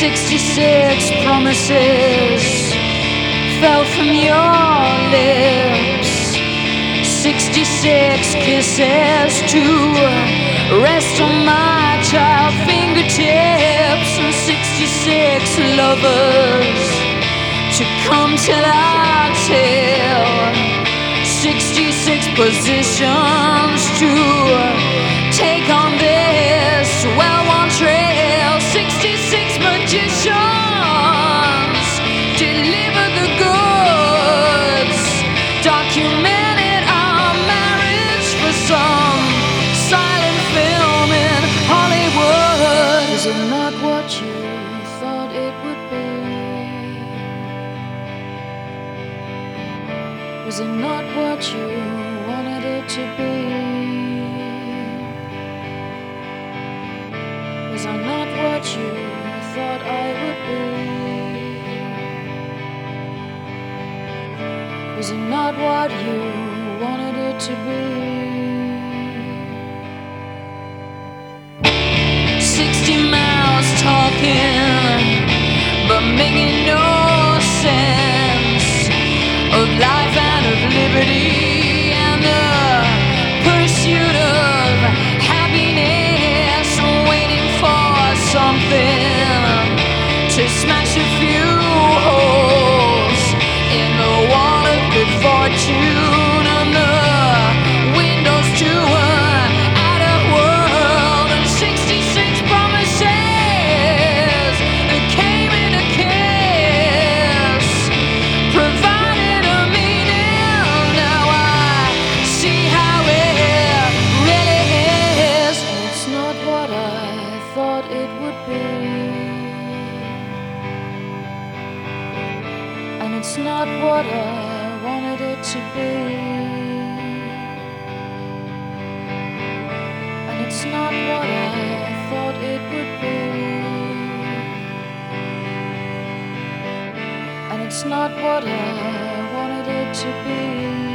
66 promises fell from your lips. 66 kisses to rest on my child fingertips. And 66 lovers to come till I tell. 66 positions to take on this well-worn trail. 66 magicians deliver the goods, documented our marriage for some silent film in Hollywood. Is it not what you thought it would be? Was it not what you wanted it to be? Was I not what you thought I would be? Was it not what you wanted it to be? 60 miles talking, but making no sense of life and of liberty and the pursuit of happiness, waiting for something to smash a few holes in the wall of good fortune and the windows to an outer world. And 66 promises that came in a kiss provided a meaning. Now I see how it really is. It's not what I thought it would be, and it's not what I wanted it to be, and it's not what I thought it would be, and it's not what I wanted it to be.